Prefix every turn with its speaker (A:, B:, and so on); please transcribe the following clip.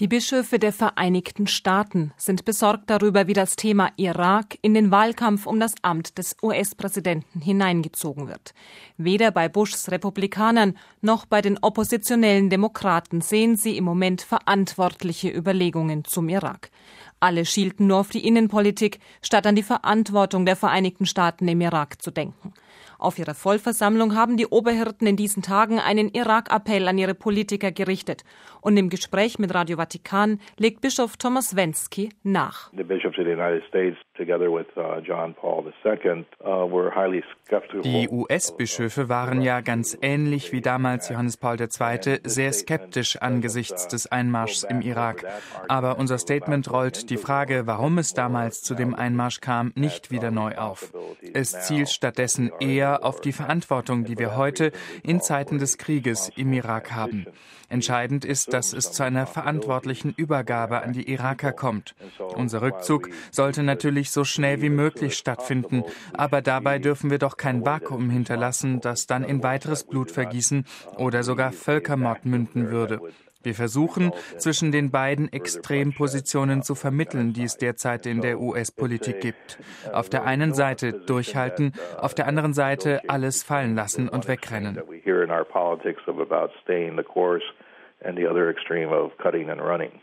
A: Die Bischöfe der Vereinigten Staaten sind besorgt darüber, wie das Thema Irak in den Wahlkampf um das Amt des US-Präsidenten hineingezogen wird. Weder bei Bushs Republikanern noch bei den oppositionellen Demokraten sehen sie im Moment verantwortliche Überlegungen zum Irak. Alle schielten nur auf die Innenpolitik, statt an die Verantwortung der Vereinigten Staaten im Irak zu denken. Auf ihrer Vollversammlung haben die Oberhirten in diesen Tagen einen Irak-Appell an ihre Politiker gerichtet. Und im Gespräch mit Radio Vatikan legt Bischof Thomas Wensky nach.
B: Die US-Bischöfe waren ja ganz ähnlich wie damals Johannes Paul II. Sehr skeptisch angesichts des Einmarschs im Irak. Aber unser Statement rollt die Frage, warum es damals zu dem Einmarsch kam, nicht wieder neu auf. Es zielt stattdessen eher auf die Verantwortung, die wir heute in Zeiten des Krieges im Irak haben. Entscheidend ist, dass es zu einer verantwortlichen Übergabe an die Iraker kommt. Unser Rückzug sollte natürlich so schnell wie möglich stattfinden, aber dabei dürfen wir doch kein Vakuum hinterlassen, das dann in weiteres Blutvergießen oder sogar Völkermord münden würde. Wir versuchen, zwischen den beiden Extrempositionen zu vermitteln, die es derzeit in der US-Politik gibt. Auf der einen Seite durchhalten, auf der anderen Seite alles fallen lassen und wegrennen.